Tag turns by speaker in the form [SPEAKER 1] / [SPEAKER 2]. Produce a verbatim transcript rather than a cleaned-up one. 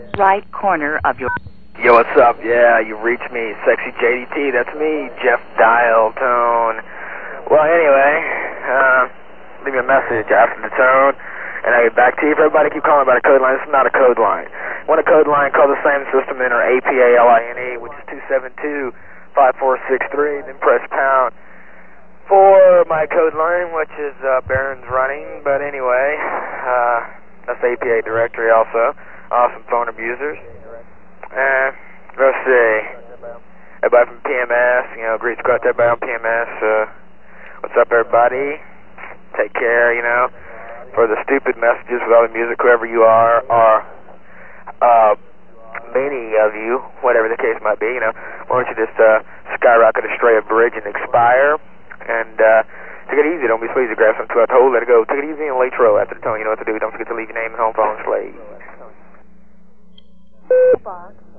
[SPEAKER 1] right corner of your...
[SPEAKER 2] Yo, what's up? Yeah, you reached me. Sexy J D T, that's me. Jeff Dial Tone. Well, anyway, uh, leave me a message after the tone, and I'll get back to you. If everybody keep calling about a code line, this is not a code line. Want a code line, call the same system in, or A P A L I N E, which is two seven two, five four six three, then press pound for my code line, which is uh, Barron's running. But anyway, uh, that's the A P A directory also. Awesome phone abusers. Uh, let's see. Everybody from P M S, you know, greet squad to everybody on P M S. Uh, what's up, everybody? Take care, you know. For the stupid messages with all the music, whoever you are, or uh, many of you, whatever the case might be, you know, why don't you just uh, skyrocket a stray a bridge and expire? And uh, take it easy. Don't be sleazy. Grab some twelve told. Let it go. Take it easy and late row after the tone. You know what to do. Don't forget to leave your name and home phone, slave.
[SPEAKER 1] box.